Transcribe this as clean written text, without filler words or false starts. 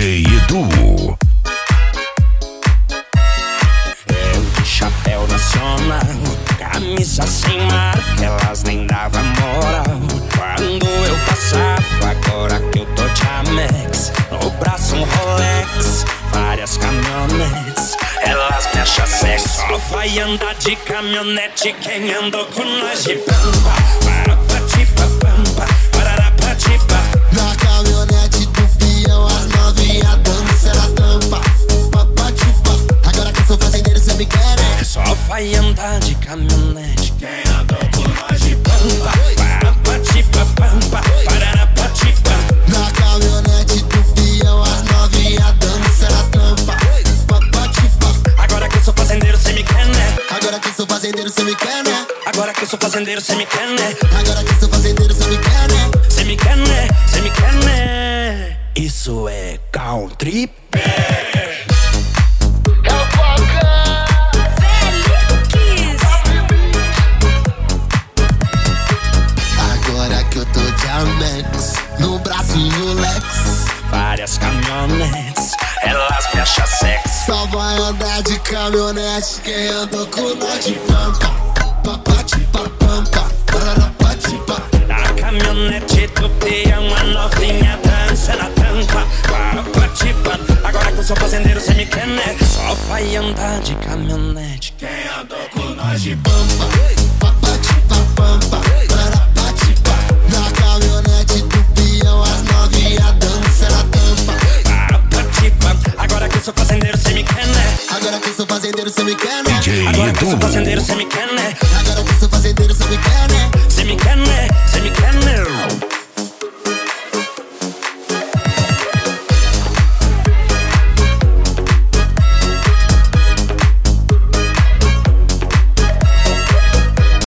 DJ Edu. Eu de chapéu nacional, camisa sem marca, elas nem davam moral. Quando eu passava, agora que eu tô de Amex, no braço um Rolex, várias caminhonetes, elas me acham sexy. Só vai andar de caminhonete quem andou com nós de pampa. Parapatipa-pampa, pararapatipa. Na caminhonete do peão, as novinha dança na tampa. Papatipa, agora que eu sou fazendeiro, cê me quer, né? Só vai andar de caminhonete quem andou com nós de pampa. Parapatipa-pampa, pararapatipa. Na caminhonete do peão, as novinha dança na tampa. Papatipa, Agora que eu sou fazendeiro, cê me quer, né? agora que eu sou fazendeiro, cê me quer, né? Agora que eu sou fazendeiro, cê me quer, né? Agora que eu sou fazendeiro, cê me quer, né? Cê me quer, né? Cê me quer, né? Isso é country. Agora que eu tô de Amex, no braço um Rolex, Várias caminhonetes, elas me acham sexy. só vai andar de caminhonete quem andou com nós de pampa. Papatipa, pampa, pararapatipa. Na caminhonete do peão, a novinha dança na tampa. Parapatipa. Agora que eu sou fazendeiro, cê me quer, né? Só vai andar de caminhonete quem andou com nós de Pampa, papatipa, pampa, pararapatipa. Na caminhonete do peão, as novinha dança na tampa. Parapatipa. Agora que eu sou fazendeiro, cê me quer, né? Agora que eu sou fazendeiro, cê me quer, né? DJ Agora que eu sou Edu. fazendeiro, cê me quer, né? Agora que eu sou fazendeiro, cê me quer, né?